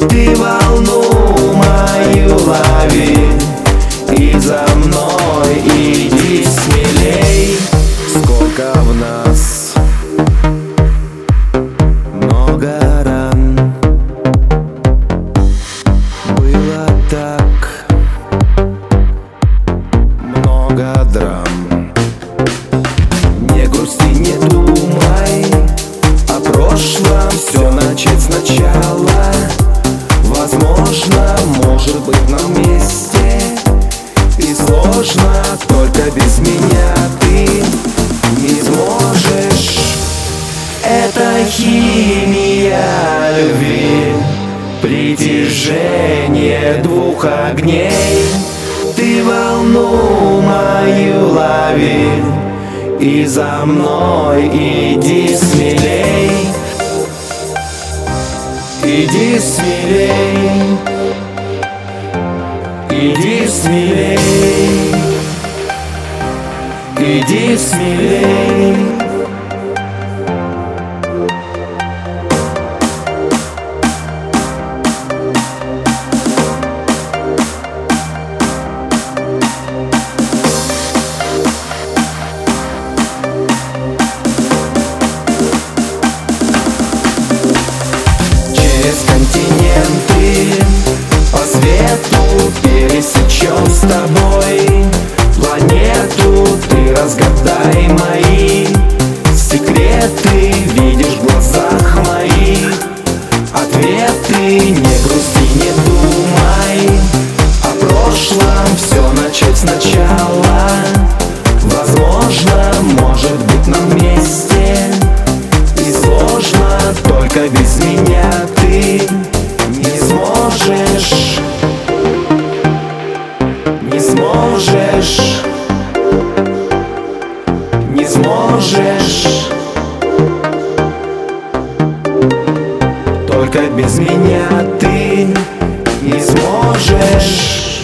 Ты волну мою лови и за мной иди смелей. Сколько в нас много ран, было так много драм. Не грусти, не думай о прошлом, все начать сначала. Возможно, может быть, нам вместе и сложно, только без меня ты не сможешь. Это химия любви, притяжение двух огней. Ты волну мою лови и за мной иди смелей. Иди смелей, иди смелей, иди смелей. Через континенты по свету пересечем с тобой планету. Ты разгадай мои секреты, видишь в глазах моих ответы. Не грусти, не думай о прошлом, все начать сначала. Возможно, может быть, нам вместе и сложно, только без меня ты не сможешь, не сможешь, не сможешь, только без меня ты не сможешь.